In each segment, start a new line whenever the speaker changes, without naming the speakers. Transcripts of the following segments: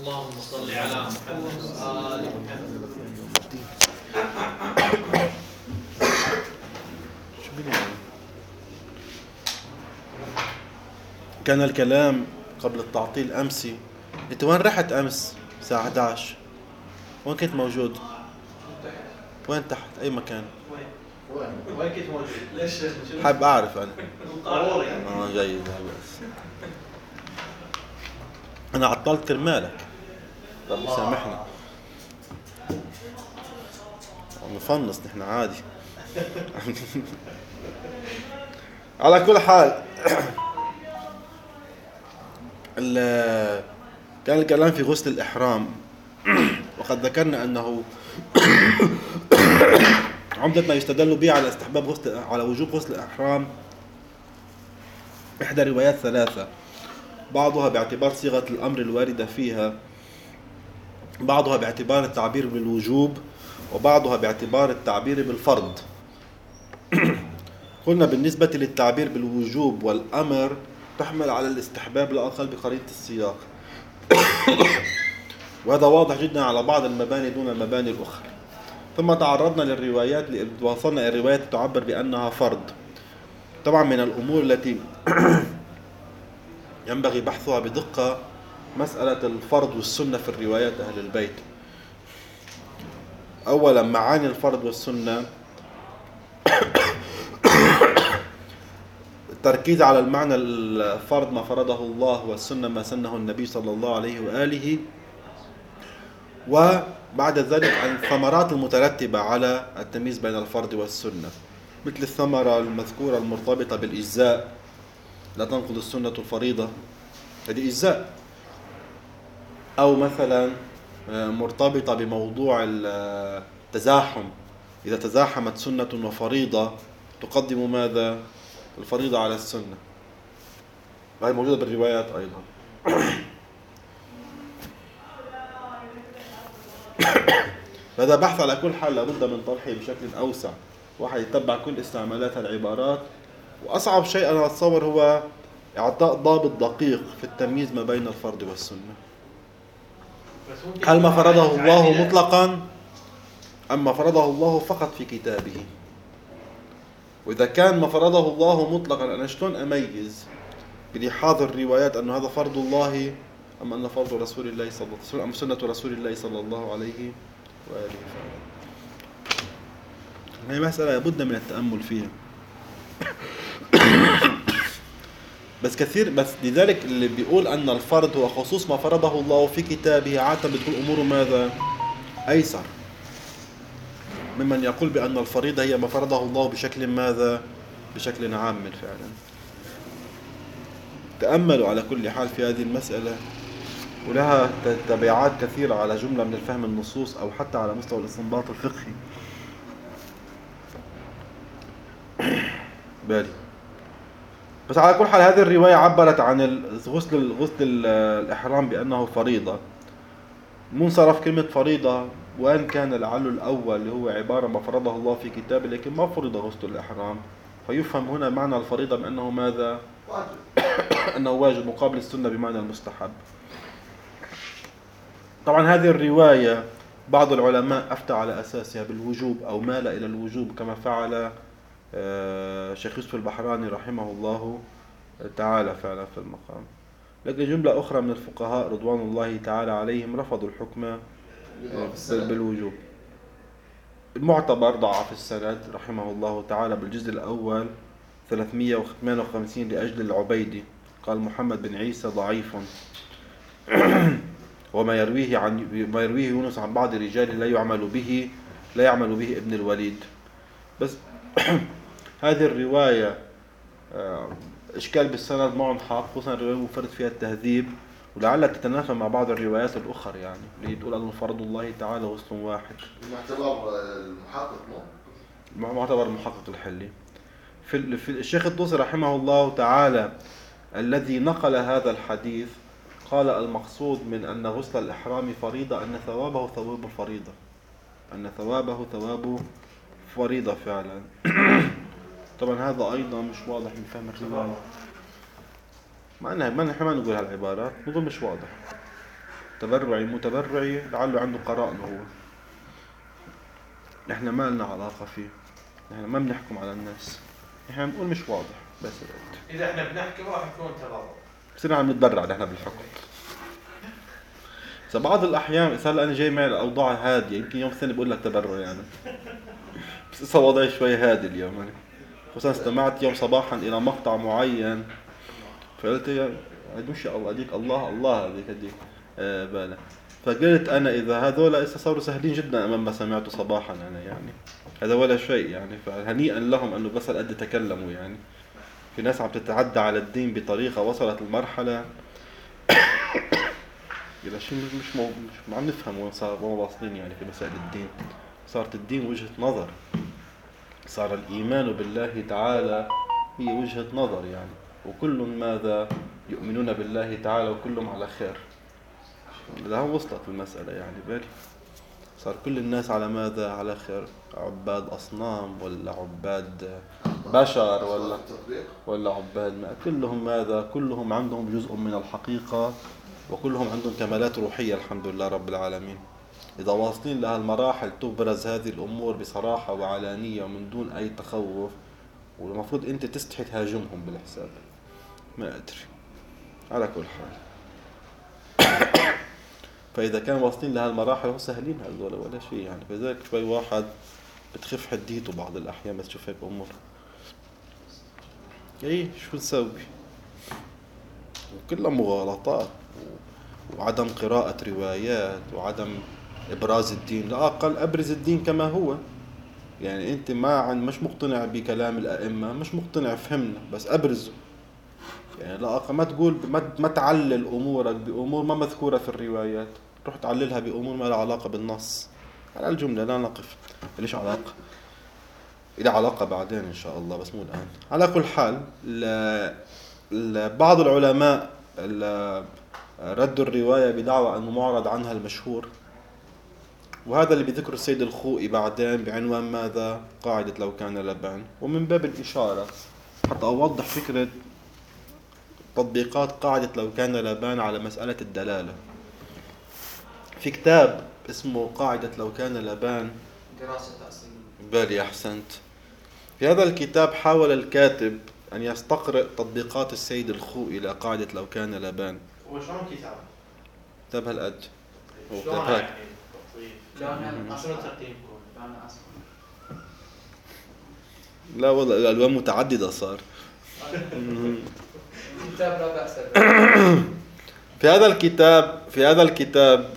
اللهم صل على محمد وآل محمد.
كان الكلام قبل التعطيل أمسي. أنت وين رحت أمس الساعة 11؟ وين كنت موجود؟ وين تحت؟ أي مكان؟
وين كنت موجود؟ ليش؟
حاب أعرف أنا. جيد بس أنا عطلت كرمالك. طب سامحنا. نفنص نحن عادي. على كل حال كان الكلام في غسل الإحرام، وقد ذكرنا أنه عمدة ما يستدل به على استحباب على وجوب غسل الإحرام إحدى روايات ثلاثة، بعضها باعتبار صيغة الأمر الواردة فيها، بعضها باعتبار التعبير بالوجوب، وبعضها باعتبار التعبير بالفرض. قلنا بالنسبة للتعبير بالوجوب والأمر تحمل على الاستحباب لا أقل بقرينة السياق، وهذا واضح جدا على بعض المباني دون المباني الأخرى. ثم تعرضنا للروايات وصلنا إلى الروايات تعبر بأنها فرض. طبعا من الأمور التي ينبغي بحثها بدقة مسألة الفرض والسنة في الروايات أهل البيت. أولا معاني الفرض والسنة، التركيز على المعنى الفرض ما فرضه الله، والسنة ما سنه النبي صلى الله عليه وآله، وبعد ذلك عن الثمرات المترتبة على التمييز بين الفرض والسنة، مثل الثمرة المذكورة المرتبطة بالإجزاء، لا تنقض السنة الفريضة، هذه إجزاء، أو مثلا مرتبطة بموضوع التزاحم، إذا تزاحمت سنة وفريضة تقدم ماذا؟ الفريضة على السنة، وهي موجودة بالروايات أيضا. هذا بحث على كل حال لابد من طرحه بشكل أوسع، واحد يتبع كل استعمالات العبارات، وأصعب شيء أنا أتصور هو إعطاء ضابط دقيق في التمييز ما بين الفرض والسنة. هل ما فرضه الله مطلقا أم ما فرضه الله فقط في كتابه؟ وإذا كان ما فرضه الله مطلقا أنا شلون أميز بلحاظ الروايات أن هذا فرض الله أم أن فرض رسول الله صلى الله عليه وسلم أم سنة رسول الله صلى الله عليه وآله وسلم؟ هي مسألة لابد من التأمل فيها. بس لذلك اللي بيقول أن الفرض هو خصوص ما فرضه الله في كتابه عادة بتكون أموره ماذا؟ أيسر ممن يقول بأن الفريضة هي ما فرضه الله بشكل ماذا؟ بشكل عام فعلا. تأملوا على كل حال في هذه المسألة، ولها تبعات كثيرة على جملة من الفهم النصوص أو حتى على مستوى الاستنباط الفقهي. بالي. بس على كل حال هذه الرواية عبرت عن غسل الإحرام بأنه فريضة. منصرف كلمة فريضة، وإن كان لعل الأول اللي هو عبارة ما فرضه الله في كتابه، لكن ما فرض غسل الإحرام، فيفهم هنا معنى الفريضة بأنه ماذا؟ أنه واجب مقابل السنة بمعنى المستحب. طبعا هذه الرواية بعض العلماء أفتى على أساسها بالوجوب أو مال إلى الوجوب، كما فعل شيخ يوسف البحراني رحمه الله تعالى فعلا في المقام. لكن جملة أخرى من الفقهاء رضوان الله تعالى عليهم رفضوا الحكم بالوجوب. المعتبر ضعف السند رحمه الله تعالى بالجزء الأول 358 لأجل العبيدي، قال محمد بن عيسى ضعيف، وما يرويه يونس عن بعض الرجال لا يعمل به ابن الوليد. بس هذه الرواية إشكال بالسند معهم حق، خصوصا الرواية مفرد فيها التهذيب، ولعلها تتنافى مع بعض الروايات الأخرى يعني اللي تقول أن فرض الله تعالى غسل واحد.
معتبر المحقق
معتبر المحقق الحلي. في الشيخ الطوسي رحمه الله تعالى الذي نقل هذا الحديث قال المقصود من أن غسل الإحرام فريضة أن ثوابه ثواب الفريضة، أن ثوابه ثواب فريضة فعلا. طبعا هذا أيضا مش واضح من فهم الرواية، ما نحن ما نقول هالعبارات، نقول مش واضح. تبرعي متبرعي لعله عنده قرائن هو. نحن ما لنا علاقة فيه، نحن ما بنحكم على الناس، نحن بنقول مش واضح بس.
اذا احنا بنحكي راح يكون تبرع،
بصير عم نتبرع نحن بالحكم. إذا بعض الأحيان هلا أنا جاي معي الأوضاع هادية، يمكن يوم ثاني بقول لك تبرع يعني، بس إصلا وضعي شوي هادي اليوم يعني. خصوصا استمعت يوم صباحا إلى مقطع معين فقلت يا مش الله هديك الله هذيك بالك. فقلت أنا إذا هذول صاروا سهلين جدا أمام ما سمعته صباحا أنا يعني هذا ولا شيء يعني، فهنيئا لهم أنه بس قد تكلموا يعني. في ناس عم تتعدى على الدين بطريقة وصلت المرحلة إلى شيء مش عم نفهم وين واصلين يعني في مسائل الدين. صارت الدين وجهة نظر، صار الإيمان بالله تعالى هي وجهة نظر يعني، وكل ماذا يؤمنون بالله تعالى وكلهم على خير. لهم وصلت المسألة يعني بالي، صار كل الناس على ماذا على خير، عباد أصنام ولا عباد بشر ولا عباد ما، كلهم ماذا كلهم عندهم جزء من الحقيقة وكلهم عندهم كمالات روحية الحمد لله رب العالمين. إذا واصلين لها المراحل تبرز هذه الأمور بصراحة وعلانية ومن دون أي تخوف، والمفروض أنت تستحي تهاجمهم بالحساب. ما أدري على كل حال. فإذا كانوا واصلين لها المراحل هم سهلين هذول ولا شيء يعني، فذلك شوي واحد بتخف حديته بعض الأحيان بس تشوف هيك أمور. إيه شو نسوي؟ وكلها مغالطات وعدم قراءة روايات وعدم إبراز الدين. لا أقل أبرز الدين كما هو يعني. أنت مش مقتنع بكلام الأئمة، مش مقتنع، فهمنا، بس أبرزه يعني. لا أقل ما تقول ما تعلل أمورك بأمور ما مذكورة في الروايات، تروح تعللها بأمور ما لها علاقة بالنص. على الجملة لا نقف، ليش علاقة؟ إلى علاقة بعدين إن شاء الله بس مو الآن. على كل حال بعض العلماء ردوا الرواية بدعوى أنه معرض عنها المشهور، وهذا اللي بذكر السيد الخوئي بعدين بعنوان ماذا؟ قاعدة لو كان لبان. ومن باب الإشارة حتى أوضح فكرة تطبيقات قاعدة لو كان لبان على مسألة الدلالة، في كتاب اسمه قاعدة لو كان لبان،
دراسة تأصيل
بالي أحسنت. في هذا الكتاب حاول الكاتب أن يستقرئ تطبيقات السيد الخوئي إلى قاعدة لو كان لبان.
وشلون كتاب؟
كتاب هالقد هو
شلون
كتاب هيك.
يعني شنو ترتيبكم؟
أنا أسف.
لا والله الألوان متعددة صار.
كتاب لا بأس به.
في هذا الكتاب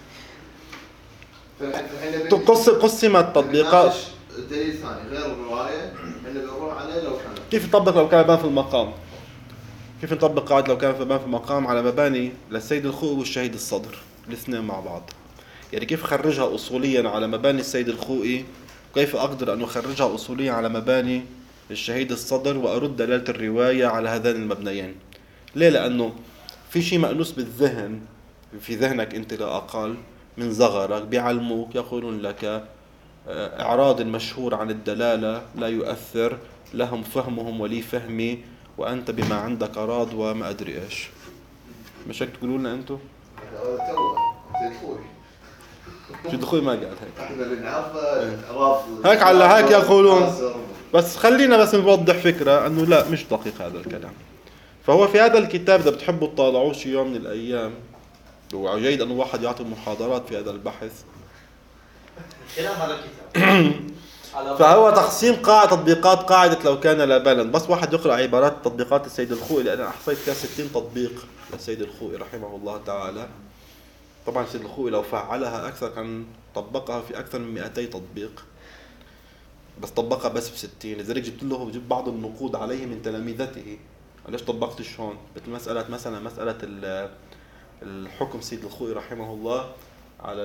قسمت تطبيقات.
دليل ثاني غير الرواية احنا بنروح عليه لو كان.
كيف نطبق لو كان لبان في المقام؟ كيف نطبق قاعدة لو كان لبان في المقام على مباني للسيد الخوئي والشهيد الصدر الاثنين مع بعض؟ يعني كيف أخرجها أصوليا على مباني السيد الخوئي، وكيف أقدر أن أخرجها أصوليا على مباني الشهيد الصدر وأرد دلالة الرواية على هذين المبنيين. ليه؟ لأنه في شيء مأنوس بالذهن في ذهنك أنت لا أقل من صغرك، بيعلموك يقولون لك إعراض المشهور عن الدلالة لا يؤثر، لهم فهمهم ولي فهمي وأنت بما عندك أراض وما أدري إيش. مش هيك تقولوا لنا أنتم؟
هذا توه سيد خوي.
شو دخول ما قال هيك.
احنا بنعرفه اراض
هيك على هيك يقولون. بس خلينا بس نوضح فكرة أنه لا مش دقيق هذا الكلام. فهو في هذا الكتاب إذا بتحبوا تطالعوه شي يوم من الأيام، وجيد أنه واحد يعطي محاضرات في هذا البحث.
كلام هذا الكتاب.
فهو تقسيم تطبيقات قاعدة لو كان لبانا. بس واحد يقرأ عبارات تطبيقات السيد الخوئي، لأن أنا أحصيت فيها 60 تطبيق للسيد الخوئي رحمه الله تعالى. طبعا السيد الخوئي لو فعلها أكثر كان طبقها في أكثر من 200 تطبيق، بس طبقها بس ب 60. لذلك جبت بعض النقود عليه من تلاميذته. ليش طبقت شلون؟ مثل مسألة الحكم السيد الخوئي رحمه الله على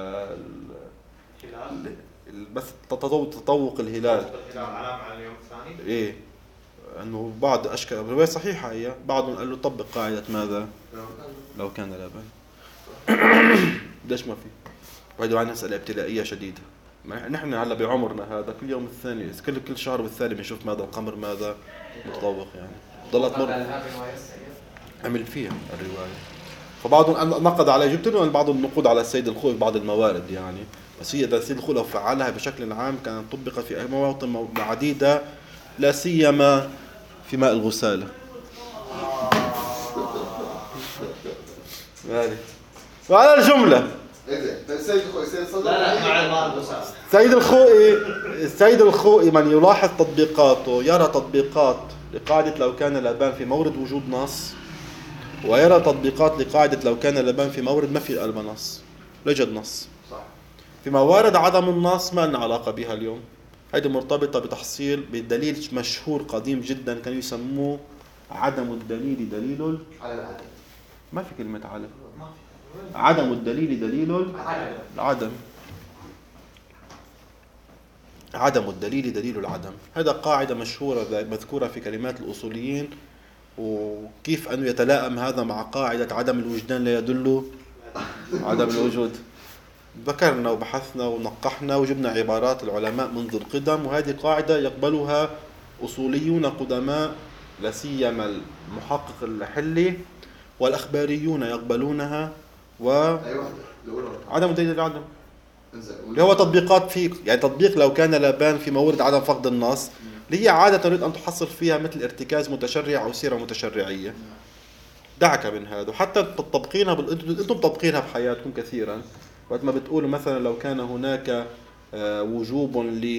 بس تطوق الهلال
علامة على اليوم الثاني.
إيه أنه بعض أشكال الرواية صحيحة هي، بعضهم قال له طبق قاعدة ماذا؟ لو كان لبان. ليش ما في؟ وهذا عن مسألة ابتلائية شديدة. نحن هلا بعمرنا هذا كل يوم الثاني كل شهر والثاني بنشوف ماذا القمر ماذا متطوق يعني. ضلت مرة عمل فيها الرواية. فبعضهم نقد على جبت له بعض النقود على السيد الخوئي في بعض الموارد يعني، بس هي السيد الخوئي لو فعلها بشكل عام كانت طبقت في مواطن عديدة لا سيما في ماء الغسالة. وعلى الجملة السيد الخوئي من يلاحظ تطبيقاته يرى تطبيقات لقاعدة لو كان الأبان في مورد وجود نص، ويرى تطبيقات لقاعدة لو كان الأبان في مورد ما في قلب نص، لا يوجد نص. في موارد عدم النص ما لنا علاقة بها اليوم، هذه مرتبطة بتحصيل بدليل مشهور قديم جدا كانوا يسموه عدم الدليل دليل
على العدم.
ما في كلمة على عدم الدليل دليل العدم. عدم الدليل دليل العدم، هذا قاعدة مشهورة مذكورة في كلمات الأصوليين، وكيف أنه يتلائم هذا مع قاعدة عدم الوجدان لا يدل عدم الوجود. ذكرنا وبحثنا ونقحنا وجبنا عبارات العلماء منذ القدم، وهذه قاعدة يقبلها أصوليون قدماء لا سيما المحقق الحلي، والأخباريون يقبلونها. عدم الدليل العدم اللي هو تطبيقات في يعني تطبيق لو كان لابان في مورد عدم فقد النص، اللي هي عادة تريد أن تحصل فيها مثل ارتكاز متشرع أو سيرة متشرعية. دعك من هذا، وحتى تطبقينها أنتم تطبقينها بحياتكم كثيرا، وقت ما بتقولوا مثلا لو كان هناك وجوب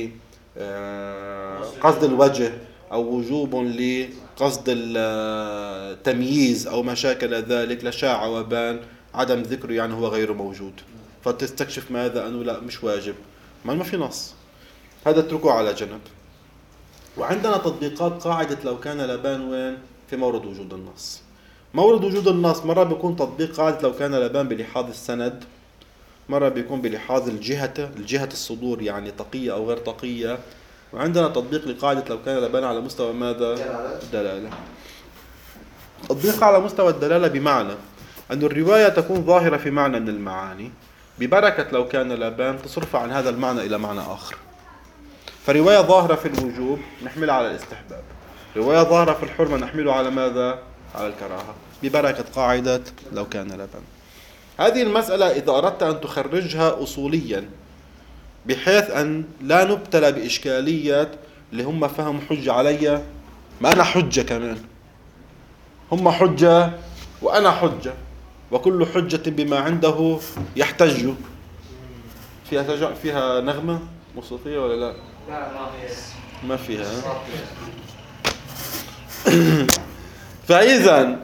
لقصد الوجه أو وجوب لقصد التمييز أو ما شاكل ذلك لشاع وبان عدم ذكره، يعني هو غير موجود، فتستكشف ماذا أنه لا مش واجب، ما في نص، هذا اتركوه على جنب. وعندنا تطبيقات قاعدة لو كان لبان وين في مورد وجود النص. مورد وجود النص مرة بيكون تطبيق قاعدة لو كان لبان بلحاظ السند، مرة بيكون بلحاظ الجهة الصدور يعني تقية أو غير تقية، وعندنا تطبيق لقاعدة لو كان لبان على مستوى ماذا؟ الدلالة. تطبيق على مستوى الدلالة بمعنى أن الرواية تكون ظاهرة في معنى من المعاني، ببركة لو كان لبان تصرف عن هذا المعنى إلى معنى آخر. فرواية ظاهرة في الوجوب نحملها على الاستحباب، رواية ظاهرة في الحرمة نحملها على ماذا؟ على الكراهة، ببركة قاعدة لو كان لبان. هذه المسألة إذا أردت أن تخرجها أصوليا بحيث أن لا نبتلى بإشكالية اللي هم فهم حجة علي، ما أنا حجة كمان، هم حجة وأنا حجة، وكل حجة بما عنده يحتج. فيها نغمة موسيقية ولا لا؟
لا
ما فيها. فإذا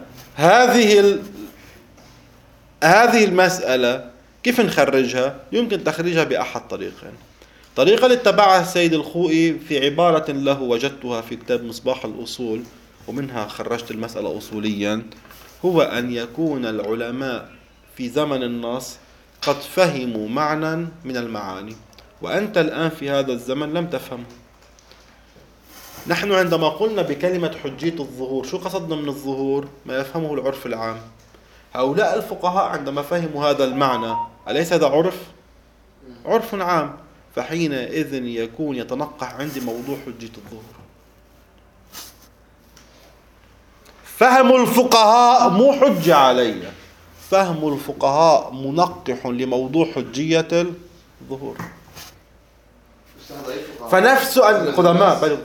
هذه المسألة كيف نخرجها؟ يمكن تخريجها بأحد طريقين. طريقة اللي اتبعها السيد الخوئي في عبارة له وجدتها في كتاب مصباح الأصول، ومنها خرجت المسألة أصوليا، هو أن يكون العلماء في زمن النص قد فهموا معنى من المعاني، وأنت الآن في هذا الزمن لم تفهم. نحن عندما قلنا بكلمة حجية الظهور شو قصدنا من الظهور؟ ما يفهمه العرف العام. هؤلاء الفقهاء عندما فهموا هذا المعنى أليس هذا عرف عام؟ فحينئذ يكون يتنقح عندي موضوع حجية الظهور. فهم الفقهاء مو حجة علي، فهم الفقهاء منقح لموضوع حجية الظهور. فنفس القدماء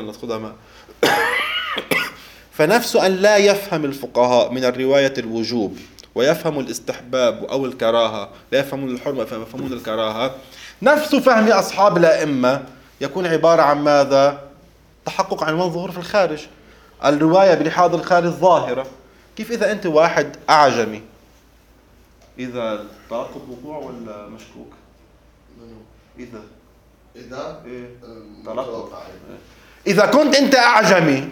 فنفس أن لا يفهم الفقهاء من الرواية الوجوب ويفهم الاستحباب أو الكراهة، لا يفهمون الحرمة فيفهمون الكراهة، نفس فهم أصحاب الأئمة يكون عبارة عن ماذا؟ تحقق عنوان ظهور في الخارج، الرواية بلحاظ الخارج ظاهرة. كيف إذا أنت واحد أعجمي، إذا ترقب وقوع ولا مشكوك؟ إذا ترقب. إذا كنت أنت أعجمي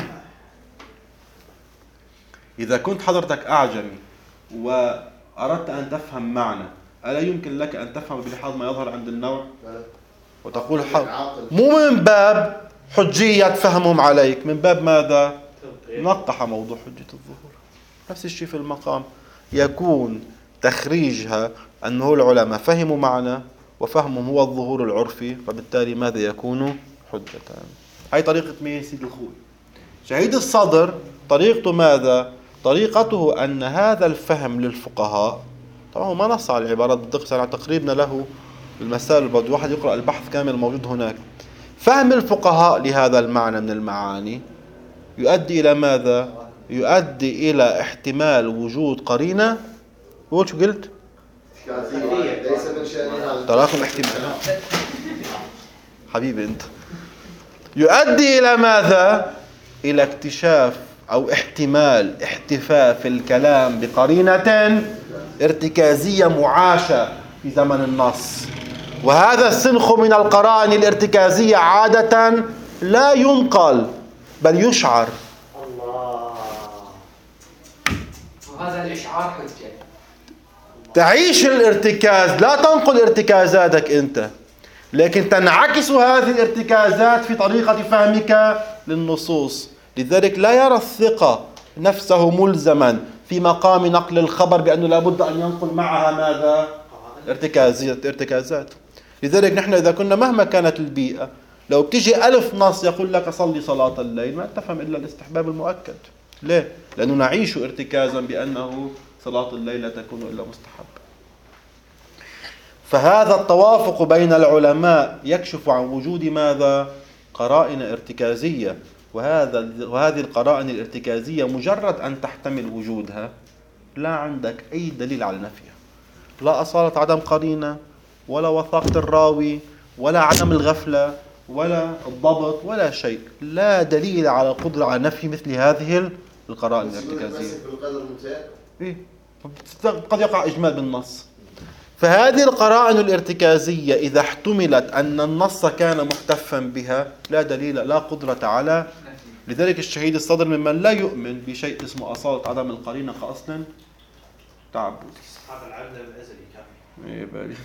إذا كنت حضرتك أعجمي وأردت أن تفهم معنى، ألا يمكن لك أن تفهم بلحاظ ما يظهر عند النوع وتقول مو من باب حجية فهمهم عليك، من باب ماذا؟ نقح موضوع حجة الظهور. نفس الشيء في المقام، يكون تخريجها أنه العلماء فهموا معنى وفهمهم هو الظهور العرفي، فبالتالي ماذا يكون؟ حجة. هاي طريقة مين؟ سيد الخوئي. شهيد الصدر طريقته ماذا؟ طريقته أن هذا الفهم للفقهاء، طبعا هو ما نص على العبارات بالدقة على تقريبنا له المسائل، بدو واحد يقرأ البحث كامل موجود هناك. فهم الفقهاء لهذا المعنى من المعاني يؤدي إلى ماذا؟ يؤدي إلى احتمال وجود قرينة. قول شو قلت؟
ليس من شأنها
تراكم احتمالات حبيبي أنت. يؤدي إلى ماذا؟ إلى اكتشاف أو احتمال احتفاف الكلام بقرينة ارتكازية معاشة في زمن النص. وهذا السنخ من القرائن الارتكازية عادة لا ينقل بل يشعر.
الله.
وهذا الإشعار حجة.
تعيش الارتكاز، لا تنقل ارتكازاتك أنت، لكن تنعكس هذه الارتكازات في طريقة فهمك للنصوص. لذلك لا يرى الثقة نفسه ملزما في مقام نقل الخبر بأنه لابد أن ينقل معها ماذا؟ ارتكازات. لذلك نحن إذا كنا مهما كانت البيئة، لو بتجي 1000 نص يقول لك صلي صلاة الليل، ما تفهم إلا الاستحباب المؤكد. ليه؟ لأنه نعيش ارتكازا بأنه صلاة الليل لا تكون إلا مستحب. فهذا التوافق بين العلماء يكشف عن وجود ماذا؟ قرائن ارتكازية. وهذه القرائن الارتكازية مجرد أن تحتمل وجودها لا عندك أي دليل على نفيها، لا أصالة عدم قرينة ولا وثاقة الراوي ولا عدم الغفلة ولا الضبط ولا شيء، لا دليل على القدرة على نفي مثل هذه القرائن الارتكازية. إيه؟ قد يقع إجمال بالنص. فهذه القرائن الارتكازية إذا احتملت أن النص كان محتفا بها لا دليل، لا قدرة على. لذلك الشهيد الصدر ممن لا يؤمن بشيء اسمه أصالة عدم القرينة كأصل تعبدي.
هذا العدل الأزلي كان.
إيه بالي.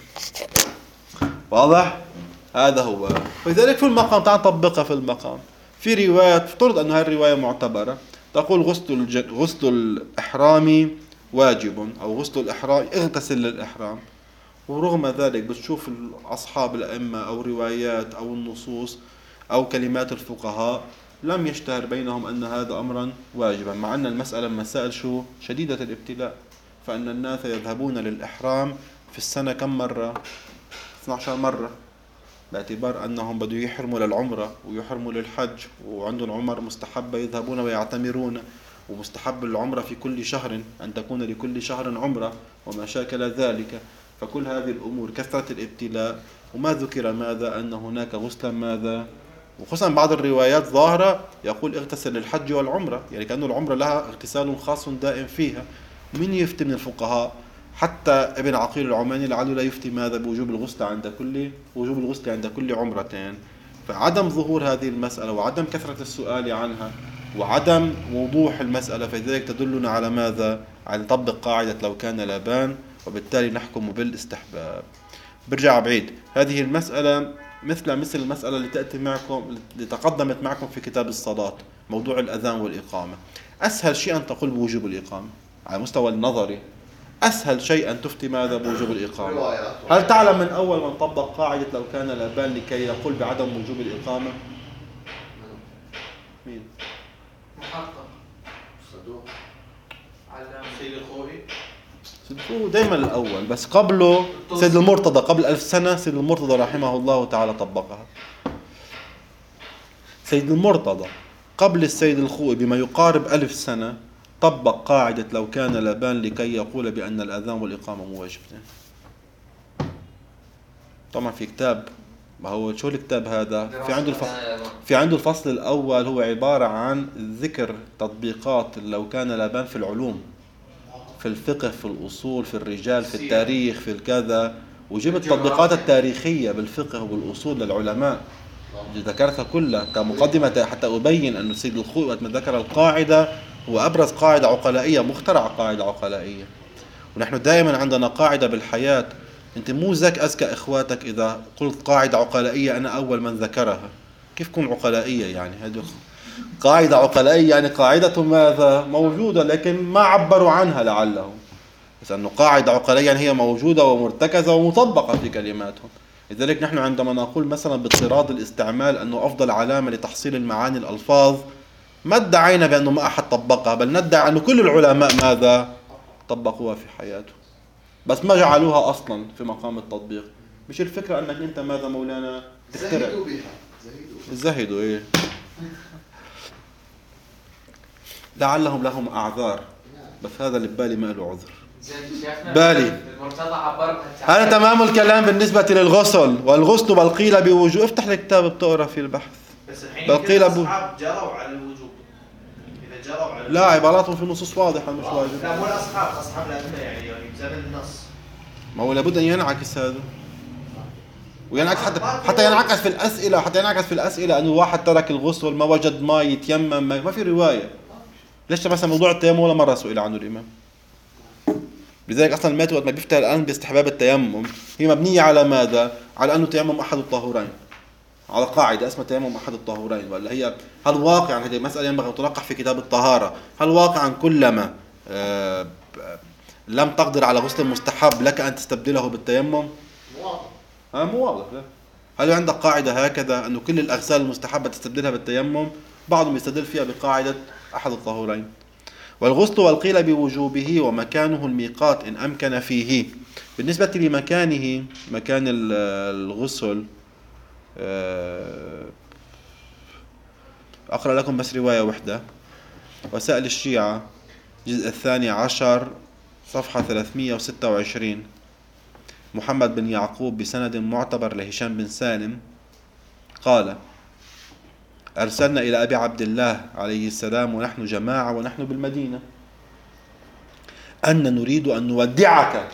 واضح؟ هذا هو. ولذلك في المقام تعال نطبقها في المقام. في رواية افترض أن هذه الرواية معتبرة تقول غسل الإحرام واجب، أو غسل الإحرام اغتسل للإحرام. ورغم ذلك بتشوف أصحاب الأئمة أو روايات أو النصوص أو كلمات الفقهاء لم يشتهر بينهم أن هذا أمرا واجبا، مع أن المسألة مسائل شو شديدة الابتلاء. فأن الناس يذهبون للإحرام في السنة كم مرة؟ 12 مرة، باعتبار أنهم بدوا يحرموا للعمرة ويحرموا للحج، وعندهم عمر مستحبة يذهبون ويعتمرون، ومستحب العمرة في كل شهر أن تكون لكل شهر عمرة وما شاكل ذلك. فكل هذه الأمور كثرة الابتلاء. وما ذكر ماذا؟ أن هناك غسلا ماذا؟ وخصوصا بعض الروايات ظاهرة يقول اغتسل للحج والعمرة، يعني كأنه العمرة لها اغتسال خاص دائم فيها. من يفتي من الفقهاء؟ حتى ابن عقيل العماني لعله لا يفتي ماذا؟ بوجوب الغسل عند كل عمرتين. فعدم ظهور هذه المسألة وعدم كثرة السؤال عنها وعدم وضوح المسألة، فذلك تدلنا على ماذا؟ على نطبق قاعدة لو كان لابان، وبالتالي نحكم بالاستحباب. برجع بعيد، هذه المسألة مثل المسألة اللي تأتي معكم اللي تقدمت معكم في كتاب الصلاة، موضوع الأذان والإقامة. أسهل شيء أن تقول بوجوب الإقامة على مستوى النظري، أسهل شيء أن تفتي ماذا؟ بوجوب الإقامة. هل تعلم من أول من طبق قاعدة لو كان لابان لكي يقول بعدم وجوب الإقامة؟ مين؟
محقق
صدوق
علام
سيد الخوئي.
هو دائما الأول، بس قبله سيد المرتضى قبل 1000 سنة. سيد المرتضى رحمه الله تعالى طبقها. سيد المرتضى قبل السيد الخوئي بما يقارب 1000 سنة طبق قاعدة لو كان لابان لكي يقول بأن الأذان والإقامة موجبتين. طبعا في كتاب، ما هو شو الكتاب هذا؟ في عنده الفصل الأول هو عبارة عن ذكر تطبيقات لو كان لابان في العلوم، في الفقه، في الأصول، في الرجال، في التاريخ، في الكذا، وجبت التطبيقات التاريخية بالفقه وبالأصول للعلماء ذكرتها كلها كمقدمة حتى أبين أن السيد الخوئي وقت ما ذكر القاعدة هو أبرز قاعدة عقلائية، مخترع قاعدة عقلائية. ونحن دائما عندنا قاعدة بالحياة، أنت مو ذاك أذكى إخواتك إذا قلت قاعدة عقلائية أنا أول من ذكرها. كيف تكون عقلائية يعني؟ هذه قاعدة عقلائية يعني قاعدة ماذا؟ موجودة لكن ما عبروا عنها لعلهم، بس أنه قاعدة عقلائية يعني هي موجودة ومرتكزة ومطبقة في كلماتهم. لذلك نحن عندما نقول مثلا باضطراد الاستعمال أنه أفضل علامة لتحصيل المعاني الألفاظ، ما ادعينا بأنه ما أحد طبقها، بل ندعي أنه كل العلماء ماذا طبقوها في حياتهم، بس ما جعلوها أصلا في مقام التطبيق. مش الفكرة أنك أنت ماذا مولانا تخترع.
زهدوا بها.
زهدوا إيه. لعلهم لهم أعذار، بس هذا اللي ببالي ما له عذر. بالي
المرتضى عبر
هذا تمام الكلام بالنسبة للغسل. والغسل بل قيل بوجوب. افتح الكتاب بتقرا في البحث.
بس الحين
بل قيل
الأصحاب جروا على الوجوب. إذا جروا على
لا، عباراتهم في نصوص واضحة مش واجب.
لا مو الأصحاب، أصحاب الأئمة يعني بزمن النص.
ما هو لابد أن ينعكس هذا، وينعكس حتى ينعكس في الأسئلة، أنه واحد ترك الغسل ما وجد ماء يتيمم، ما في رواية. ليش مثلا موضوع التيمم ولا مرة سئل عنه الإمام؟ لذلك أصلا المات وقت ما بيفتح الآن باستحباب التيمم هي مبنية على ماذا؟ على أنه تيمم أحد الطهورين، على قاعدة اسمها تيمم أحد الطهورين. ولا هي هل واقعا، هذه مسألة ينبغي أن تلقح في كتاب الطهارة، هل واقعا كلما لم تقدر على غسل مستحب لك أن تستبدله بالتيمم؟ مو واضح. لا. هل عندك قاعدة هكذا أنه كل الأغسال المستحبة تستبدلها بالتيمم؟ بعضهم يستدل فيها بقاعدة أحد الطهورين. والغسل والقيل بوجوبه ومكانه الميقات إن أمكن فيه. بالنسبة لمكانه، مكان الغسل، أقرأ لكم بس رواية واحدة. وسائل الشيعة جزء 12 صفحة 326. محمد بن يعقوب بسند معتبر لهشام بن سالم قال: أرسلنا إلى أبي عبد الله عليه السلام ونحن جماعة ونحن بالمدينة أن نريد أن نودعك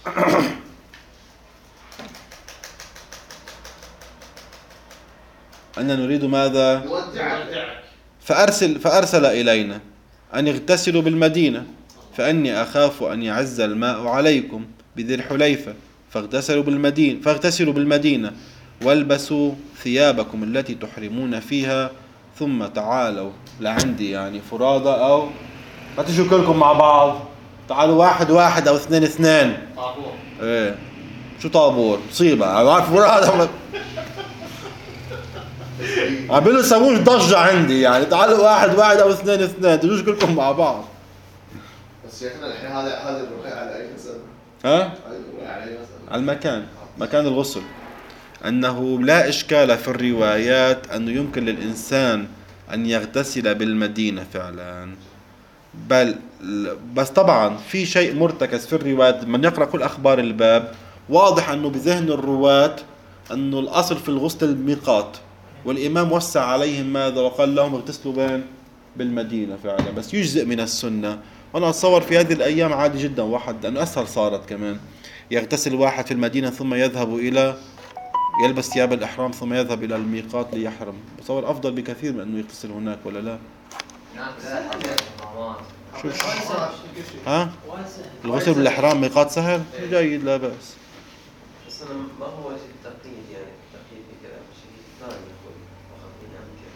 أن نريد ماذا؟
نودعك.
فأرسل إلينا أن اغتسلوا بالمدينة فأني أخاف أن يعز الماء عليكم بذي الحليفة، فاغتسلوا بالمدينة والبسوا ثيابكم التي تحرمون فيها ثم تعالوا لعندي، يعني فرادى، أو ما تجوا كلكم مع بعض، تعالوا واحد واحد أو اثنين اثنين.
طابور.
إيه شو طابور؟ مصيبة عارف فرادى عملوا سووش ضجة عندي، يعني تعالوا واحد واحد أو اثنين اثنين، تجوش كلكم مع بعض.
بس شيخنا الحين هذا الرواية على أي مسألة؟
ها؟
على أي مسألة؟
على المكان، مكان الغسل. أنه لا إشكال في الروايات أنه يمكن للإنسان أن يغتسل بالمدينة فعلا، بس طبعا في شيء مرتكز في الروايات. من يقرأ كل أخبار الباب واضح أنه بذهن الرواة أنه الأصل في الغسل الميقات، والإمام وسع عليهم ماذا وقال لهم اغتسلوا بالمدينة فعلا، بس يجزئ من السنة. وأنا أتصور في هذه الأيام عادي جدا واحد، لأنه أسهل صارت كمان، يغتسل واحد في المدينة ثم يذهب إلى يلبس ثياب الإحرام ثم يذهب إلى الميقات ليحرم. بتصور أفضل بكثير من أنه يغتسل هناك، ولا لا؟ شوف ها؟ الغسل بالإحرام ميقات سهل؟ جيد، لا بأس.
بس أنا ما هو شيء تقييد، يعني تقييد كذا شيء ثاني يقول فقط إن أمكن،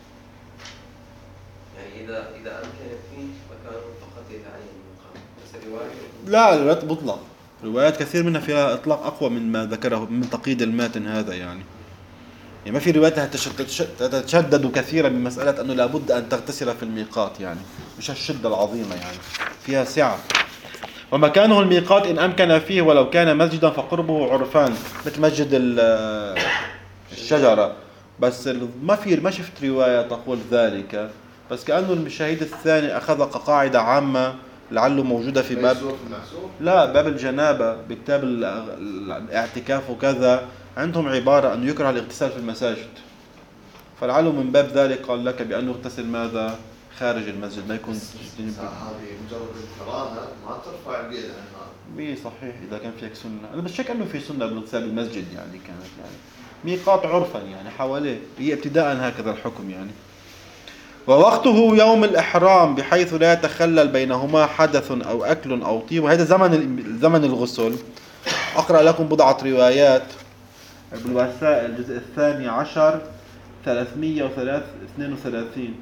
يعني إذا أمكن فيه مكان فقط يتعين المقام، بس الرواية
لا، الروايات مطلق، روايات كثير منها فيها إطلاق أقوى من ما ذكره من تقييد الماتن هذا. يعني ما في روايات تتشدد كثيرا بمسألة أنه لابد أن تغتسل في الميقات، يعني مش الشدة العظيمة، يعني فيها سعة. ومكانه الميقات إن أمكن فيه ولو كان مسجدا فقربه عرفان، مثل مسجد الشجرة. بس ما شفت رواية تقول ذلك، بس كأنه الشهيد الثاني أخذ قاعدة عامة لعله موجودة في باب، لا باب الجنابة بكتاب الاعتكاف وكذا، عندهم عبارة أنه يكره الاغتسال في المساجد، فلعله من باب ذلك قال لك بأنه اغتسل ماذا؟ خارج المسجد، ما يكون
هذه مجرد الكرامة ما ترفع البيد عن هذا.
صحيح إذا كان فيك سنة. أنا بس شك أنه في سنة بالاغتسال بالمسجد، يعني كانت يعني ميقات عرفا يعني حواليه، هي ابتداء هكذا الحكم يعني. ووقته يوم الإحرام بحيث لا يتخلل بينهما حدث أو أكل أو طيب، وهذا زمن الغسل. أقرأ لكم بضعة روايات بالوسائل الجزء 12 332.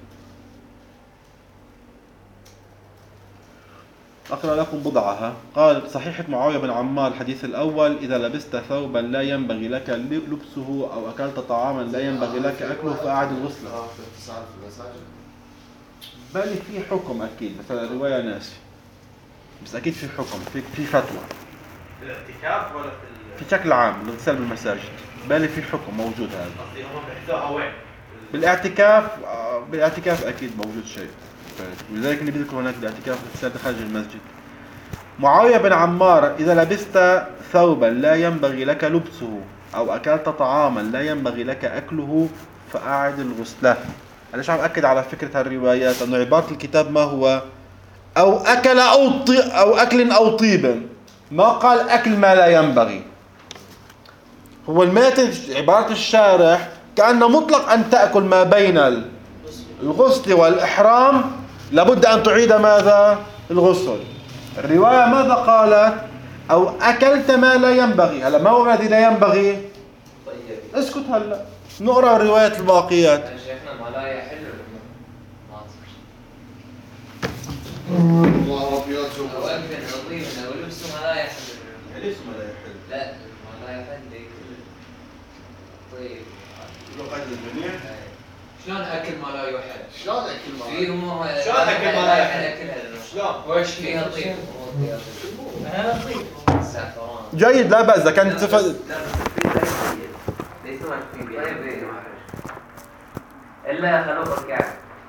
أقرأ لكم بضعها. قال صحيحة معاوية بن عمار الحديث الأول: إذا لبست ثوبا لا ينبغي لك لبسه أو أكلت طعاما لا ينبغي لك أكله فأعد الغسل.
اتصال في المساجد.
بالي في حكم أكيد، مثلا الرواية ناسي، بس أكيد في حكم، في فتوى
الاعتكاف ولا
في شكل عام الاغتسال بالمساجد. بالي في حكم موجود هذا.
قصدي هم بحثوها وين؟
بالاعتكاف أكيد موجود شيء، ولذلك اللي بيذكر هناك الاعتكاف الاغتسال خارج المسجد. معاوية بن عمار: إذا لبست ثوبا لا ينبغي لك لبسه أو أكلت طعاما لا ينبغي لك أكله فأعد الغسلة. أنا ليش عم أكد على فكرة هالروايات؟ أنه عبارة الكتاب ما هو أو أكل أو أكل أو طيب، ما قال أكل ما لا ينبغي. هو الماتن عبارة الشارح كأنه مطلق أن تأكل ما بين الغسل والإحرام لابد أن تعيد ماذا؟ الغسل. الرواية ماذا قالت؟ أو أكلت ما لا ينبغي. هلا ما هو الذي لا ينبغي؟
طيب
اسكت هلا نقرأ الروايات الباقيات.
يا شيخنا ما لا يحل
الله ربيات شوف
أو أكل نظيف أو لبس ما لا يحل.
ليش ما لا يحل؟
لا ما لا يحل لكل. طيب
يقول قيد الجميع.
شلون أكل ما لا يحل؟
شلون اكل ما
في أمور
شلون أكل ما لا يحل؟
أكلها
شلون؟
وش فيها طيب؟ فيها طيب. الزعفران.
جيد لا بأس إذا كان
لا بس التكفير ليس ما تكفير إلا خلوق الكعب.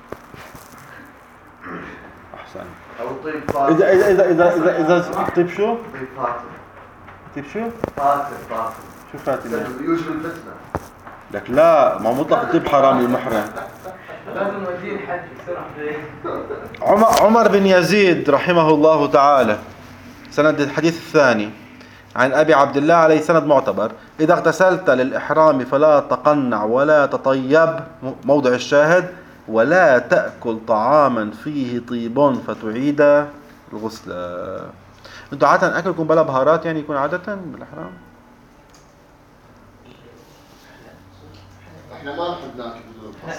أحسن.
او طيب فاتر.
إذا طيب شو؟
طيب فاتر.
طيب شو؟
فاتر
شو فاتن؟
يوجب الفتنه.
لك لا، ما مطلق الطيب حرام للمحرم.
لازم نوديه الحج بسرعة.
عمر بن يزيد رحمه الله تعالى، سند الحديث الثاني عن أبي عبد الله عليه سند معتبر: إذا اغتسلت للإحرام فلا تقنع ولا تطيب، موضع الشاهد، ولا تأكل طعاما فيه طيب فتعيد الغسل. انتوا عادة أكلكم بلا بهارات يعني يكون عادة بالإحرام؟
احنا ما نحب ناكل بدون
لا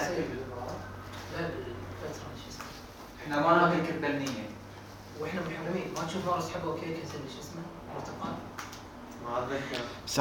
احنا ما ناكل كبنية
واحنا محرمين ما تشوف ناس يحبوا كيكه شو اسمه برتقال.
ما أتذكر.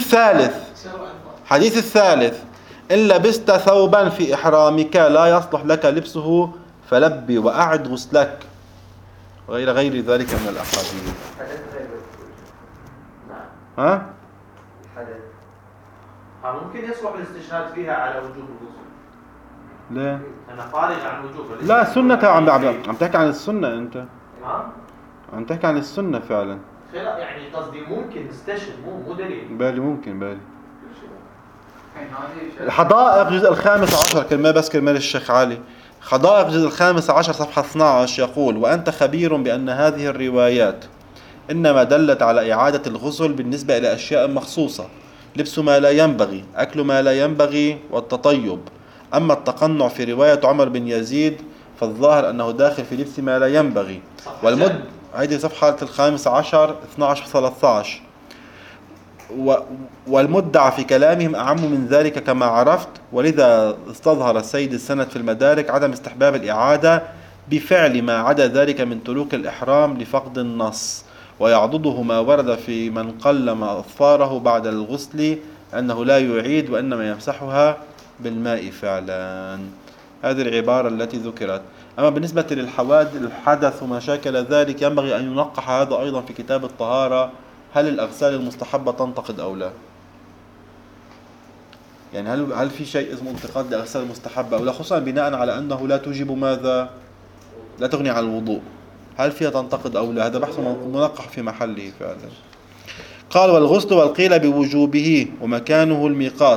حديث الثالث: إن لبست ثوبا في إحرامك لا يصلح لك لبسه فلبي وأعد غسلك، غير ذلك من الأحاديث.
حدث غير نعم.
ها؟
حدث.
ممكن يصلح الاستشهاد فيها على وجوب الغسل.
ليه؟
أنا خارج عن وجوب.
لا سنة عم تحكي عن السنة أنت.
ها؟
عم تحكي عن السنة فعلا.
لا يعني قصدي ممكن نستشهد مو دليل.
بالي الحدائق جزء الخامس عشر كرمال الشيخ علي. حدائق جزء الخامس عشر صفحة 12 يقول: وأنت خبير بأن هذه الروايات إنما دلت على إعادة الغسل بالنسبة إلى أشياء مخصوصة: لبس ما لا ينبغي، أكل ما لا ينبغي، والتطيب. أما التقنع في رواية عمر بن يزيد فالظاهر أنه داخل في لبس ما لا ينبغي. هذه صفحة الخامس عشر 12-13. والمدعى في كلامهم أعم من ذلك كما عرفت، ولذا استظهر السيد السند في المدارك عدم استحباب الإعادة بفعل ما عدا ذلك من تلوك الإحرام لفقد النص، ويعضده ما ورد في من قلم أظفاره بعد الغسل أنه لا يعيد وإنما يمسحها بالماء فعلا. هذه العبارة التي ذكرت. أما بالنسبة للحدث ومشاكل ذلك ينبغي أن ينقح هذا أيضا في كتاب الطهارة: هل الأغسال المستحبة تنتقد أو لا؟ يعني هل في شيء اسمه انتقاد للأغسال المستحبة أو لا، خصوصا بناء على أنه لا توجب ماذا؟ لا تغني عن الوضوء. هل فيها تنتقد أو لا؟ هذا بحث منقح في محله فعلا. قال: والغسل والقيل بوجوبه ومكانه الميقات،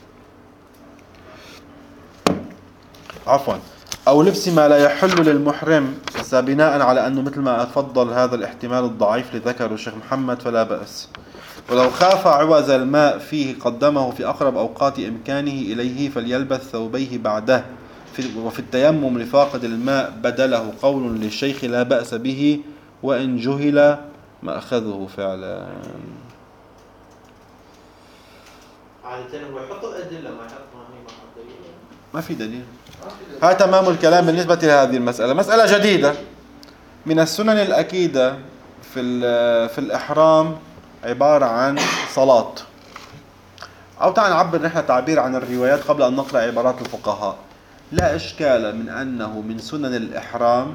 أو لبس ما لا يحل للمحرم، بناء على أنه مثل ما أفضل هذا الاحتمال الضعيف لذكره الشيخ محمد فلا بأس. ولو خاف عوز الماء فيه قدمه في أقرب أوقات إمكانه إليه فليلبس ثوبيه بعده. وفي التيمم لفاقد الماء بدله قول للشيخ لا بأس به وإن جهل ما أخذه فعلا.
عادة هو يحط الأدلة
ما في دليل. هذا تمام الكلام بالنسبة لهذه المسألة. مسألة جديدة من السنن الأكيدة في الإحرام عبارة عن صلاة، أو تعال نعبر نحن تعبير عن الروايات قبل أن نقرأ عبارات الفقهاء. لا إشكال من أنه من سنن الإحرام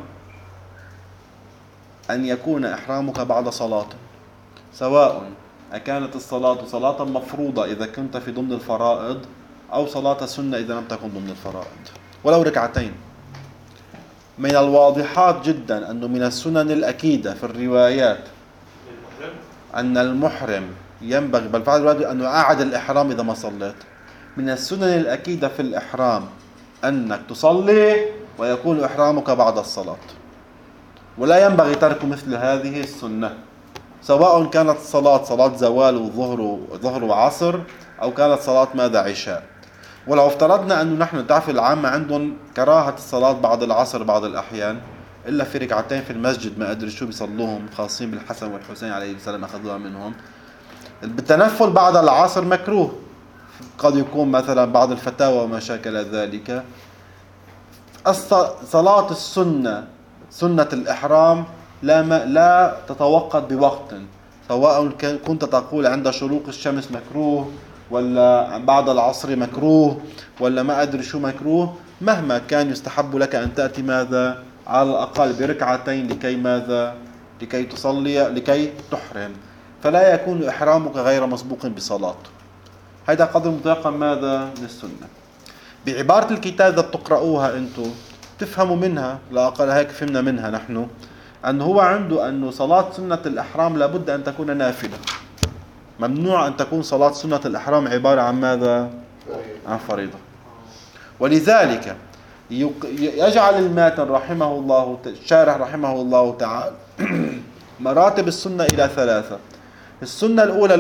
أن يكون إحرامك بعد صلاة، سواء أكانت الصلاة صلاة مفروضة إذا كنت في ضمن الفرائض أو صلاة سنة إذا لم تكن ضمن الفرائض ولو ركعتين. من الواضحات جدا أنه من السنن الأكيدة في الروايات أن المحرم ينبغي بل فعل الواجب أنه أعد الإحرام إذا ما صليت. من السنن الأكيدة في الإحرام أنك تصلي ويكون إحرامك بعد الصلاة، ولا ينبغي ترك مثل هذه السنة، سواء كانت صلاة زوال وظهر وعصر أو كانت صلاة ماذا عشاء. ولو افترضنا أنه نحن تعرف العامة عندهم كراهة الصلاة بعد العصر بعض الأحيان إلا في ركعتين في المسجد ما أدري شو بيصلوهم خاصين بالحسن والحسين عليه السلام أخذوها منهم. بالتنفل بعد العصر مكروه، قد يكون مثلا بعض الفتاوى وما شاكل ذلك. صلاة السنة سنة الإحرام لا تتوقت بوقت، سواء كنت تقول عند شروق الشمس مكروه ولا بعد العصر مكروه ولا ما أدري شو مكروه، مهما كان يستحب لك أن تأتي ماذا على الأقل بركعتين لكي ماذا لكي تصلي لكي تحرم، فلا يكون إحرامك غير مسبوق بصلاة. هذا قدر متيقن ماذا للسنة. بعبارة الكتاب إذا بتقرأوها أنتم تفهموا منها، لا أقل هيك فهمنا منها نحن، أنه هو عنده أنه صلاة سنة الإحرام لابد أن تكون نافلة، ممنوع أن تكون صلاة سنة الإحرام عبارة عن ماذا؟ عن فريضة. ولذلك يجعل الماتن رحمه الله الشارح رحمه الله تعالى مراتب السنة إلى ثلاثة. السنة الأولى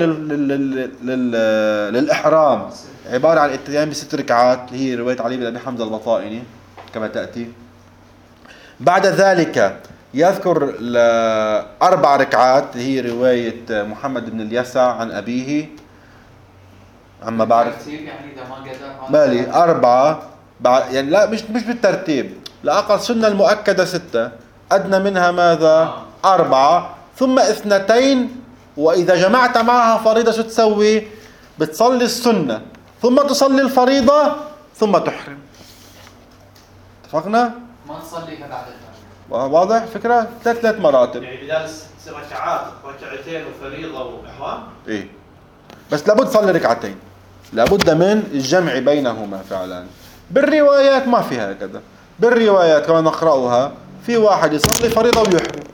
للإحرام عبارة عن الاتيان ب6 ركعات، هي رواية علي بن أبي حمزة البطائني كما تأتي. بعد ذلك يذكر 4 ركعات، هي رواية محمد بن اليسع عن أبيه عما بعرف بالي 4 يعني لا مش بالترتيب، لا أقل سنة المؤكدة 6 أدنى منها ماذا 4 ثم 2، وإذا جمعت معها فريضة شو تسوي؟ بتصلي السنة ثم تصلي الفريضة ثم تحرم. اتفقنا؟
ما نصلي بعد
واضح فكرة؟ 3 مراتب
يعني بدال 6 ركعات ركعتين وفريضة وإحرام؟
إيه، بس لابد تصلي ركعتين، لابد من الجمع بينهما فعلا. بالروايات ما فيها هكذا، بالروايات كما نقرأها في واحد يصلي فريضة ويحرم،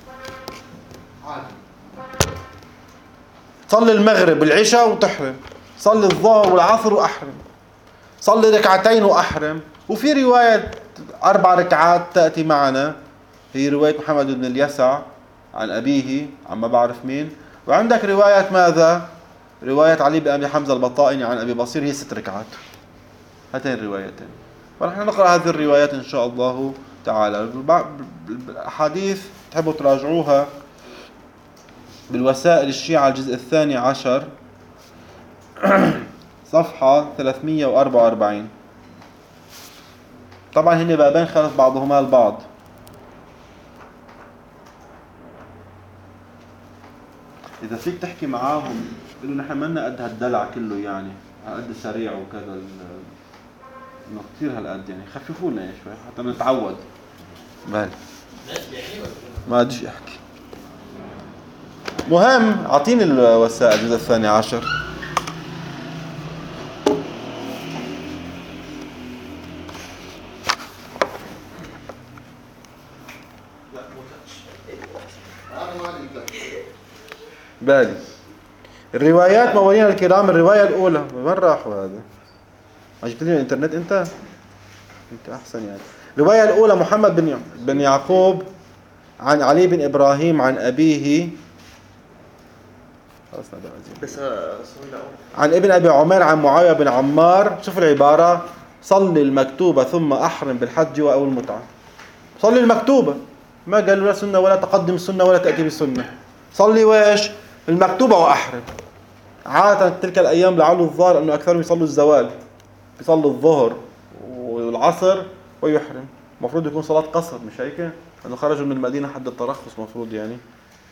صلي المغرب والعشاء وتحرم، صلي الظهر والعصر وأحرم، صلي ركعتين وأحرم. وفي رواية 4 ركعات تأتي معنا، هي رواية محمد بن اليسع عن أبيه عما بعرف مين. وعندك رواية ماذا؟ رواية علي بن أبي حمزة البطائني عن أبي بصير، هي 6 ركعات. هاتين الروايتين، ونحن نقرأ هذه الروايات إن شاء الله تعالى. الأحاديث تحبوا تراجعوها بالوسائل الشيعة الجزء 12 صفحة 344. طبعا هن بابين خلف بعضهما البعض. إذا فيك تحكي معاهم قلوا نحن منا قد هالدلع كله، يعني قد سريع وكذا إنه كثير هالقد، يعني خففونا شوي حتى نتعود. بالي ما أدري أحكي. مهم أعطيني الوسائل الجزء 12. بالي الروايات موالينا الكرام. الرواية الأولى وين راحوا هذا؟ ما جبت لي الإنترنت أنت أحسن يعني. الرواية الأولى محمد بن يعقوب عن علي بن إبراهيم عن أبيه عن ابن أبي عمير عن معاوية بن عمار. شوف العبارة: صلي المكتوبة ثم أحرم بالحج أو المتعة. صلي المكتوبة، ما قالوا لا سنة ولا تقدم السنة ولا تأتي بالسنة. صلي ويش؟ المكتوبة وأحرم. عادة تلك الأيام لعله الظاهر أنه أكثرهم يصلوا الزوال، يصلوا الظهر والعصر ويحرم. المفروض يكون صلاة قصر، مش هيك؟ أنه خرجوا من المدينة حد الترخص مفروض يعني.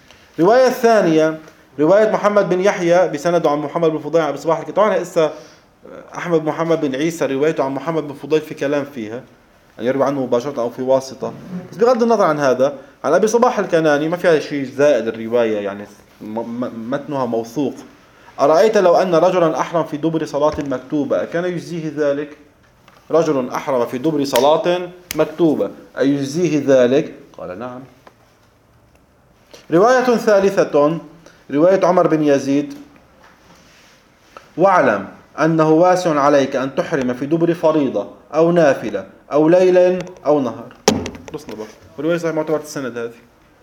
رواية الثانية رواية محمد بن يحيى بسند عن محمد بن فضيل عن أبي صباح. طبعا هسه أحمد محمد بن عيسى روايته عن محمد بن فضيل في كلام فيها، أن يروي عنه مباشرة أو في واسطة. بس بغض النظر عن هذا، عن أبي صباح الكناني ما فيها شيء زائد الرواية، يعني متنها موثوق. أرأيت لو أن رجلا أحرم في دبر صلاة مكتوبة كان يجزيه ذلك؟ رجل أحرم في دبر صلاة مكتوبة أيجزيه ذلك؟ قال نعم. رواية ثالثة رواية عمر بن يزيد: واعلم أنه واسع عليك أن تحرم في دبر فريضة أو نافلة أو ليل أو نهار. خلصنا بقى. ورواية صحيح معتبرة السند هذه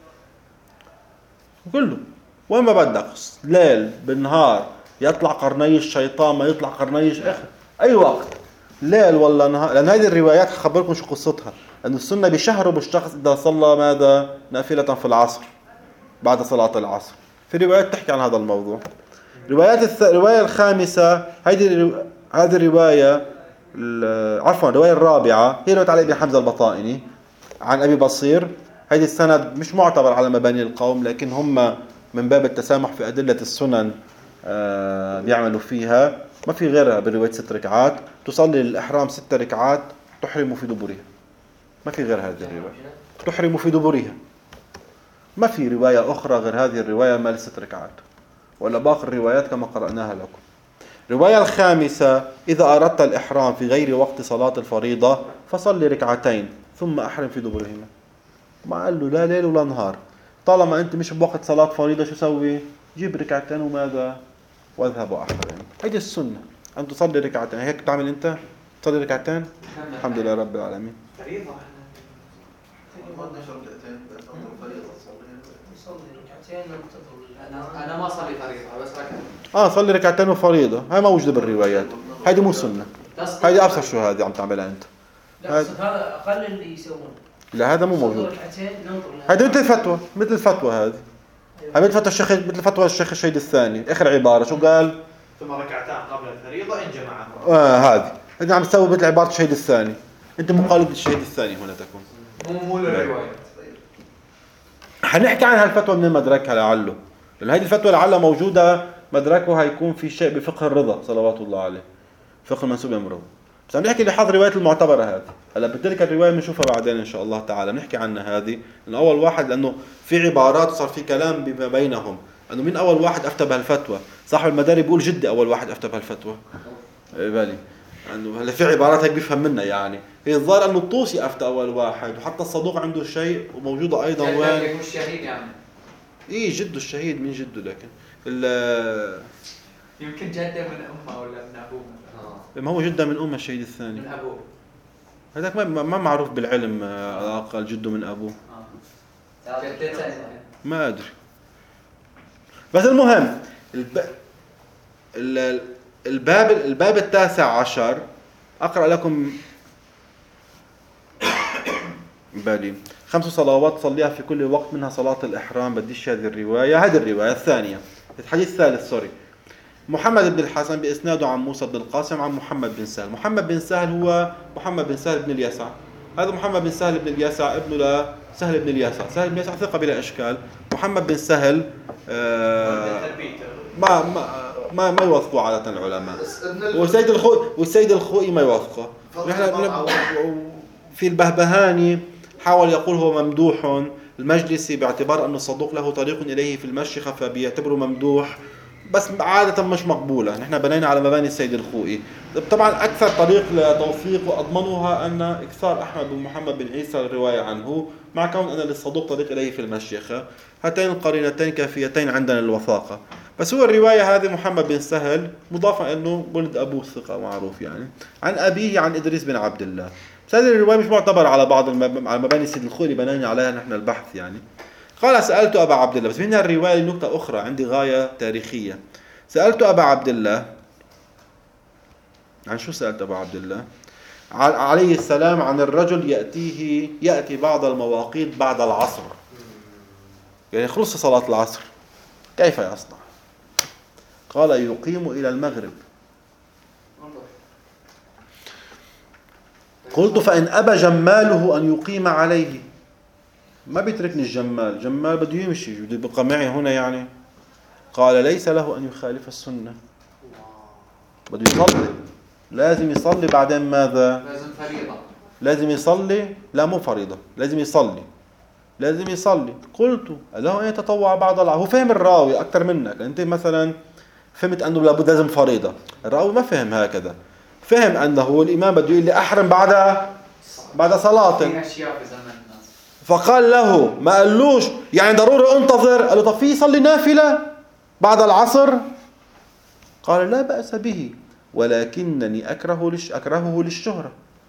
كله. وين ما بدك، ليل بالنهار، يطلع قرني الشيطان ما يطلع قرني أي وقت، ليل ولا نهار. لأن هذه الروايات خبركم شو قصتها، أن السنة بشهره بالشخص إذا صلى ماذا نافلة في العصر بعد صلاة العصر. في روايات تحكي عن هذا الموضوع. الرواية الخامسة هذه الرواية الرواية الرابعة هي رواية علي بن حمزة البطائني عن أبي بصير. هذه السند مش معتبر على مباني القوم، لكن هم من باب التسامح في أدلة السنن بيعملوا فيها. ما في غيرها برواية 6 ركعات، تصلي للإحرام 6 ركعات تحرم في دبرها. ما في غير هذه الرواية، تحرم في دبرها. ما في رواية أخرى غير هذه الرواية مال 6 ركعات، ولا باقي الروايات كما قرأناها لكم. الرواية الخامسة: إذا أردت الإحرام في غير وقت صلاة الفريضة فصلي ركعتين ثم أحرم في دبرهما. ما قال له لا ليل ولا نهار، طالما أنت مش بوقت صلاة فريضة شو سوي؟ جيب ركعتين وماذا؟ واذهب وأحرم. هذه السنة أن تصلي ركعتين. هيك تعمل أنت؟ تصلي ركعتين؟ الحمد لله رب العالمين.
فريضة.
ما نشرب ركعتين فريضة
يصلي ركعتين ننتظر.
أنا ما أصلي فريضة بس ركعة.
صلي ركعتين وفريضة، هاي ما موجودة بالروايات. هذه مو سنة، هذه أبصر شو هذه عم تعملها أنت.
لا هذا أقل اللي يسوون.
لا هذا مو موجود.
ركعتين ننظر.
هذه مثل الفتوى، مثل الفتوى هذه. هذه مثل فتوى الشيخ الشهيد الثاني. آخر عبارة شو قال؟
ثم ركعتان قبل الفريضة إن جمعها.
هذه عم تسوي مثل عبارة الشهيد الثاني. أنت مقلد الشهيد الثاني هنا تكون.
مو للرواية.
حنحكي عن هالفتوى من مدركها لعله، لأن هذه الفتوى لعلها موجودة مدركها هيكون في شيء بفقه الرضا صلوات الله عليه، فقه المنسوب إلى الرضا. بس عم نحكي لحظ رواية المعتبرة هذه. هلا بتلك الرواية بنشوفها بعدين إن شاء الله تعالى، نحكي عنها هذه. لأن أول واحد، لأنه في عبارات صار في كلام بما بينهم أنه مين أول واحد أفتى بهالفتوى. صاحب المداري بيقول جدي أول واحد أفتى بهالفتوى. بالي أنه هلا في عبارات هيك بيفهم منها، يعني هي الظاهر أنه الطوسي أفتى أول واحد، وحتى الصدوق عنده شيء وموجودة أيضا وين؟
الشهيد يعني.
إيه جده الشهيد، من جده لكن
يمكن جده من أمه ولا من أبوه.
ما هو جده من أمه الشهيد الثاني.
من أبوه.
هذاك ما معروف بالعلم علاقة جده من أبوه. ما أدري. بس المهم الباب 19 أقرأ لكم بالي 5 صلوات صليها في كل وقت، منها صلاة الإحرام. بديش هذه الرواية. هذه الرواية الثانية، الحديث الثالث محمد بن الحسن بإسناده عن موسى بن القاسم عن محمد بن سهل. محمد بن سهل هو محمد بن سهل بن اليسع. هذا محمد بن سهل بن اليسع ابن لسهل بن اليسع. سهل بن اليسع ثقة بلا إشكال. محمد بن سهل ما يوثقوا عادة العلماء، والسيد الخوئي ما يوثقه. في البهبهاني حاول يقول هو ممدوح. المجلسي باعتبار أنه الصدوق له طريق إليه في المشيخة فبيعتبره ممدوح، بس عادة مش مقبولة. نحن بنينا على مباني السيد الخوئي. طبعا أكثر طريق لتوثيق وأضمنها أن إكثار أحمد بن محمد بن عيسى الرواية عنه، مع كون أن للصدوق طريق إليه في المشيخة. هاتين القرينتين كافيتين عندنا للوثاقة. بس هو الرواية هذه محمد بن سهل مضافة أنه ولد أبوه ثقة معروف يعني، عن أبيه عن إدريس بن عبد الله. بس هذه الرواية مش معتبرة على بعض على مباني السيد الخوئي اللي بنينا عليها نحن البحث يعني. قال سألت أبا عبد الله. بس منها الرواية نكتة أخرى عندي غاية تاريخية. سألت أبا عبد الله عن شو؟ سألت أبا عبد الله عليه السلام عن الرجل يأتي بعض المواقيت بعد العصر، يعني خلص صلاة العصر، كيف يصنع؟ قال يقيم إلى المغرب. قلت فإن أبى جماله أن يقيم عليه. ما بيتركني الجمال بده يمشي، بده يبقى معي هنا يعني. قال ليس له أن يخالف السنة، بده يصلي. لازم يصلي بعدين ماذا؟
لازم فريضة.
لازم يصلي؟ لا مو فريضة، لازم يصلي. لازم يصلي. قلت له أن يتطوع بعض العصر. هو فهم الراوي أكثر منك. أنت مثلا فهمت أنه لابد لازم فريضة، الراوي ما فهم هكذا. فهم أنه الإمام بده يقول لي أحرم بعد صلاة،
في أشياء في زمن الناس.
فقال له ما قالوش يعني ضروري انتظر، قال له طب في يصلي نافلة بعد العصر؟ قال لا بأس به، ولكنني أكرهه للشهرة،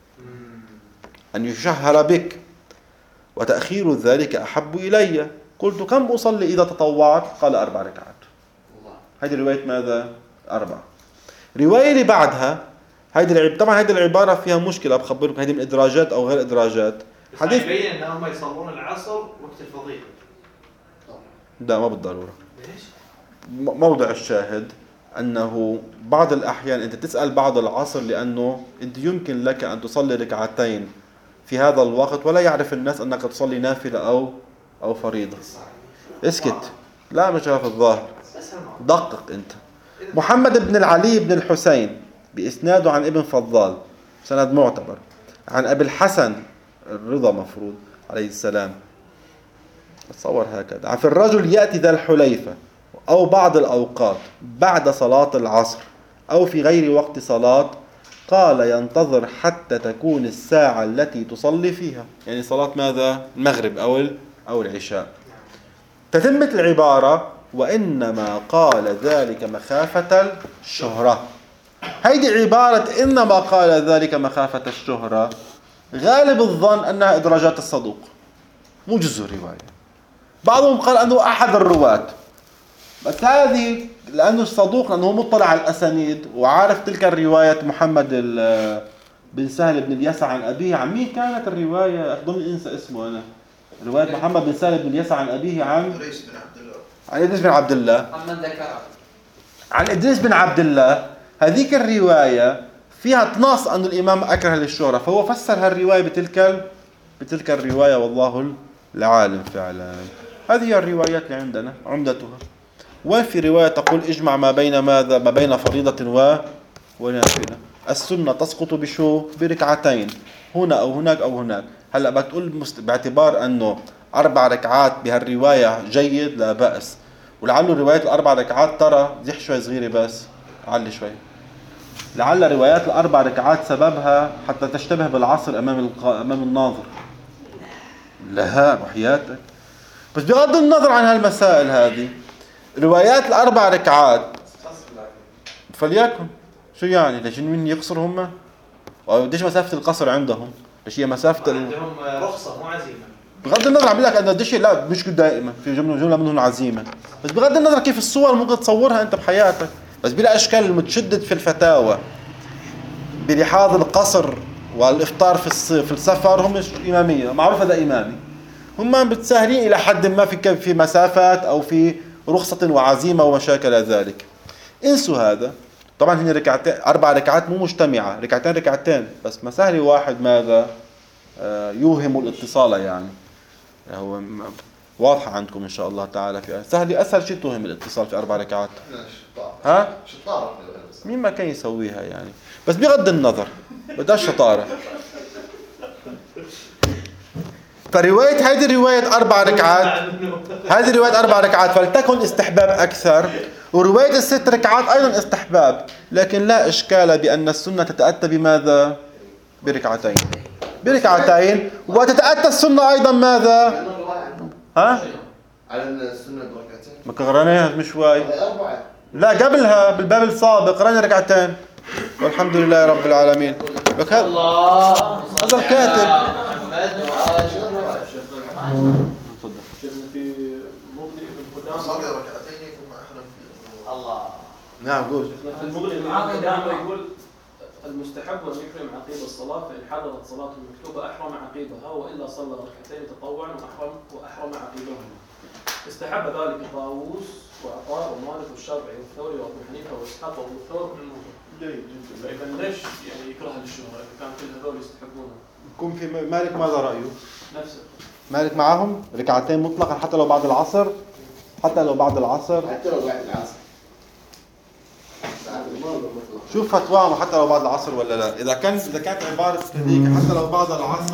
أن يشهر بك، وتأخير ذلك أحب إلي. قلت كم أصلي إذا تطوعت؟ قال 4 ركعات. هذه رواية ماذا؟ 4. رواية اللي بعدها طبعا هذه العبارة فيها مشكلة، بخبركم هذه من إدراجات أو غير إدراجات.
حديث يبين ان هم يصلون العصر وقت الفضيلة.
لا ما بالضرورة. موضع الشاهد أنه بعض الأحيان أنت تسأل بعض العصر لأنه أنت يمكن لك أن تصلي ركعتين في هذا الوقت ولا يعرف الناس أنك تصلي نافلة أو فريضة. اسكت، لا مش هذا الظاهر، دقق أنت. محمد بن العلي بن الحسين بإسناده عن ابن فضال، سند معتبر، عن أبي الحسن الرضا مفروض عليه السلام، تصور هكذا: في الرجل يأتي ذا الحليفة أو بعض الأوقات بعد صلاة العصر أو في غير وقت صلاة، قال ينتظر حتى تكون الساعة التي تصلي فيها، يعني صلاة ماذا؟ المغرب أو العشاء. تتمة العبارة: وإنما قال ذلك مخافة الشهرة. هيدي عبارة إنما قال ذلك مخافة الشهرة غالب الظن أنها إدراجات الصدوق، مو جزء الرواية. بعضهم قال أنه أحد الرواة، بس هذه لأنه الصدوق، لأنه مطلع على الأسانيد وعارف تلك الرواية. محمد بن سهل بن اليسع عن أبيه، عن مين كانت الرواية؟ أظن أنسى اسمه أنا. رواية محمد بن سهل بن اليسع عن أبيه عن إدريس بن عبد الله. عن إدريس بن عبد الله. هذيك الرواية فيها تنص أن الإمام أكره للشهرة، فهو فسر هالرواية بتلك الرواية، والله العالم فعلا. هذه الروايات اللي عندنا عمدتها. وفي رواية تقول اجمع ما بين ماذا؟ ما بين فريضة ونافلة. السنة تسقط بركعتين هنا أو هناك أو هناك. هلأ بتقول باعتبار أنه 4 ركعات بهالرواية جيد، لا بأس. ولعل رواية 4 ركعات ترى زح شوي صغيرة، بس علي شوي. لعل روايات 4 ركعات سببها حتى تشتبه بالعصر أمام الناظر. لا وحياتك. بس بغض النظر عن هالمسائل هذه، روايات 4 ركعات فليكن شو يعني؟ ليش مين يقصر هم؟ وديش مسافة القصر عندهم؟ ليش هي مسافة
عندهم رخصة مو عزيمة.
بغض النظر عم لك أن الدش لا مش دائما، في جملة منهم عزيمة، بس بغض النظر كيف الصور ممكن تصورها أنت بحياتك. بس بلا أشكال المتشدد في الفتاوى بلحاظ القصر والإفطار في السفر هم مش إمامية، معروف هذا إمامي. هم بتسهلين إلى حد ما في مسافات أو في رخصة وعزيمة ومشاكل ذلك. انسوا هذا. طبعا هن ركعتين 4 ركعات مو مجتمعة، ركعتين بس مسهل واحد ماذا؟ يوهم الاتصال، يعني هو واضحة عندكم إن شاء الله تعالى. في أسهل شيء توهم الاتصال في 4 ركعات. ها؟ مين ما كان يسويها يعني، بس بغض النظر بدأش شطارة. فرواية هذه رواية 4 ركعات، هذه رواية 4 ركعات فلتكن استحباب أكثر، ورواية 6 ركعات أيضا استحباب، لكن لا إشكال بأن السنة تتأتى بماذا؟ بركعتين، وتتأتى السنة أيضا ماذا؟ ها؟
على السنة بركعتين.
ما قرأناها من شوي؟ لا قبلها بالباب السابق قرأنا ركعتين. والحمد لله رب العالمين.
الله
هذا الكاتب.
في مغني ابن قدامة
صلي ركعتين ثم أحرم فيه.
الله.
نعم قول.
في المغني ابن قدامة يقول المستحب أن يحرم عقيب الصلاة، فإن حضرت صلاة المكتوبة أحرم عقيبها، وإلا صلى ركعتين تطوعا وأحرم عقيبهما. استحب ذلك طاووس وعطاء ومالك والشافعي والثوري وأبو حنيفة وإسحاق وأبو ثور من الموضوع. جيد جدا. فإذا ليش يعني يكره للشهرة إذا كان كل هذول يستحبونها؟
يكون في مالك ماذا رأيه؟
نفسه.
مالك معهم ركعتين مطلقا حتى لو بعد العصر. شوف فتواهم حتى لو بعد العصر ولا لا. اذا كانت عباره هذيك حتى لو بعد العصر